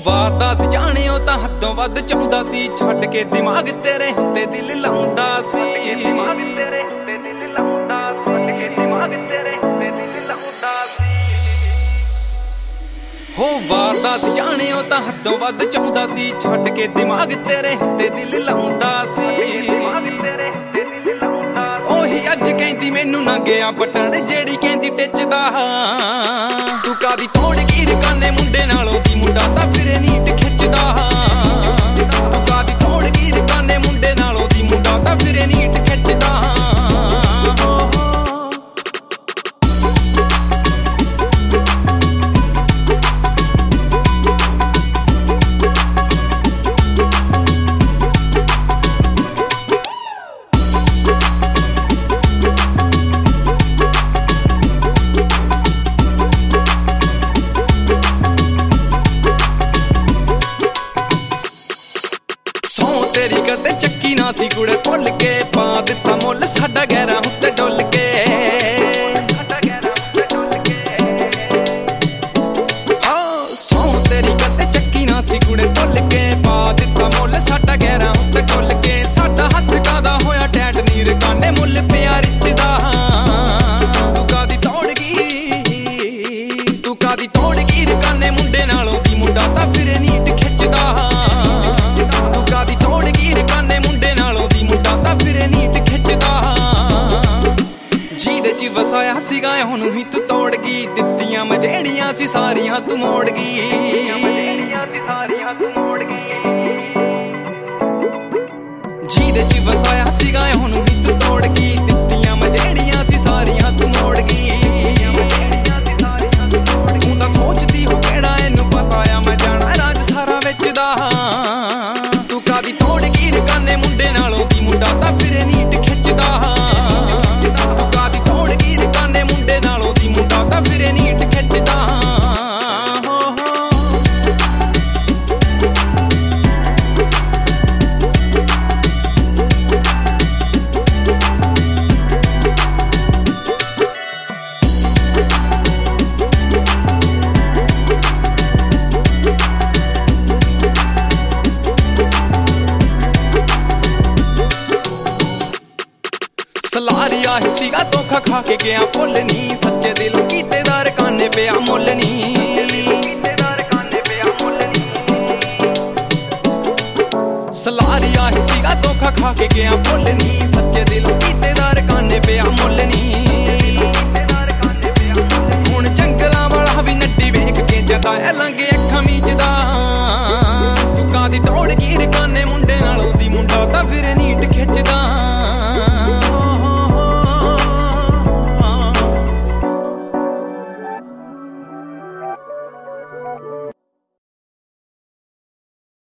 ਵਾਰਦਾ ਸੀ ਜਾਣਿਓ ਤਾਂ ਹੱਦੋਂ ਵੱਧ ਚਾਹੁੰਦਾ ਸੀ, ਛੱਡ ਕੇ ਦਿਮਾਗ ਤੇਰੇ ਉੱਤੇ ਦਿਲ ਲਾਉਂਦਾ ਸੀ। ਦਿਮਾਗ ਤੇਰੇ ਉੱਤੇ ਦਿਲ ਲਾਉਂਦਾ, ਛੱਡ ਕੇ ਦਿਮਾਗ ਤੇਰੇ ਉੱਤੇ ਦਿਲ ਲਾਉਂਦਾ ਸੀ। ਹੋ ਵਾਰਦਾ ਸੀ ਜਾਣਿਓ ਤਾਂ ਹੱਦੋਂ ਵੱਧ ਚਾਹੁੰਦਾ ਸੀ, ਛੱਡ ਕੇ ਦਿਮਾਗ ਤੇਰੇ ਉੱਤੇ ਦਿਲ ਲਾਉਂਦਾ ਸੀ। ਦਿਮਾਗ ਤੇਰੇ ਉੱਤੇ ਦਿਲ ਲਾਉਂਦਾ, ਉਹੀ ਅੱਜ ਕਹਿੰਦੀ ਮੈਨੂੰ ਨਾ ਗਿਆ ਬਟਣ, ਜਿਹੜੀ ਕਹਿੰਦੀ ਟਿੱਚਦਾ ਤੂੰ ਕਾਦੀ ਤੋੜ ਗਈ ਰਕਾਨੇ ਮੁੰਡੇ ਨਾਲੋਂ ਦੀ, ਮੁੰਡਾ ਤਾਂ ਫਿਰੇ ਨੀਟ ਖਿੱਚਦਾ। ਤੂੰ ਕਾਦੀ ਤੋੜ ਗਈ ਰਕਾਨੇ ਮੁੰਡੇ ਨਾਲੋਂ ਦੀ, ਮੁੰਡਾ ਤਾਂ ਫਿਰੇ ਨੀਟ ਖਿੱਚਦਾ। ਤੇਰੀ ਕਦੇ ਚੱਕੀ ਨਾ ਸੀ ਕੁੜੇ ਭੁੱਲ ਕੇ, ਪਾ ਦਿੱਤਾ ਮੁੱਲ ਸਾਡਾ ਗਹਿਰਾ ਉੱਤੇ ਡੁੱਲ ਕੇ। ਸੌ ਤੇਰੀ ਕਦੇ ਚੱਕੀ ਨਾ ਸੀ ਕੁੜੇ ਭੁੱਲ ਕੇ, ਪਾ ਦਿੱਤਾ ਮੁੱਲ ਸਾਡਾ ਗਹਿਰਾ ਉੱਤੇ ਡੁੱਲ ਕੇ। ਸਾਡਾ ਹੱਥ ਕਾਦਾ ਹੋਇਆ ਟੈਟ ਨੀ ਰਕਾਨੇ ਮੁੱਲ ਪਿਆ ਰਿੱਚਦਾ। ਤੂੰ ਕਾਦੀ ਤੋੜ ਗਈ, ਤੂੰ ਕਾਦੀ ਤੋੜ ਗਈ ਰਕਾਨੇ ਮੁੰਡੇ ਨਾਲੋਂ ਦੀ, ਮੁੰਡਾ ਤਾਂ ਫਿਰੇ ਨੀਟ ਖਿੱਚਦਾ। ਤੂੰ ਕਾਦੀ ਤੋੜ ਗਈ ਰਕਾਨੇ ਮੁੰਡੇ ਨਾਲੋਂ ਦੀ, ਮੁੰਡਾ ਤਾਂ ਫਿਰੇ ਨੀਟ ਖਿੱਚਦਾ। ਜਿਹਦੇ ਚ ਵਸਾਇਆ ਸੀਗਾ ਉਹਨੂੰ ਹੀ ਤੂੰ ਤੋੜ ਗਈ, ਦਿੱਤੀਆਂ ਮਜੇੜੀਆਂ ਸੀ ਸਾਰੀਆਂ ਤੂੰ ਮੋੜ ਗਈ। ਜਿਹਦੇ ਚ ਵਸਾਇਆ ਸੀਗਾ ਉਹਨੂੰ ਹੀ ਤੂੰ ਤੋੜ ਗਈ, ਦਿੱਤੀਆਂ ਮਜੇੜੀਆਂ ਸੀ ਸਾਰੀਆਂ ਤੂੰ ਮੋੜ ਗਈ। ਤੂੰ ਤਾਂ ਸੋਚਦੀ ਹੋ ਕਿਹੜਾ ਇਹਨੂੰ ਪਤਾ ਆ ਮੈਂ ਜਾਣਾ ਰਾਜ ਸਾਰਾ ਵਿੱਚ ਦਾ। ਤੂੰ ਕਾਦੀ ਤੋੜ ਗਈ ਰਕਾਨੇ ਮੁੰਡੇ ਨਾਲੋਂ ਦੀ, ਮੁੰਡਾ ਤਾਂ ਫਿਰੇ ਨੀਟ ਖਿੱਚਦਾ। ਤੂੰ ਕਾਦੀ ਤੋੜ ਗਈ ਰਕਾਨੇ ਮੁੰਡੇ ਨਾਲੋਂ ਦੀ, ਮੁੰਡਾ ਤਾਂ ਫਿਰੇ ਨੀਟ ਖਿੱਚਦਾ। ਸਲਾਰੀ ਆਹੀ ਸੀਗਾ ਧੋਖਾ ਖਾ ਕੇ ਗਿਆ ਭੁੱਲ ਨੀ, ਸੱਚੇ ਦਿਲੋਂ ਕੀਤੇ ਦਾ ਰਕਾਨੇ ਪਿਆ ਮੁੱਲ ਨੀ। ਸਲਾਰੀ ਆਹੀ ਸੀਗਾ ਧੋਖਾ ਖਾ ਕੇ ਗਿਆ ਭੁੱਲ ਨੀ, ਸੱਚੇ ਦਿਲੋਂ ਕੀਤੇ ਦਾ ਰਕਾਨੇ ਪਿਆ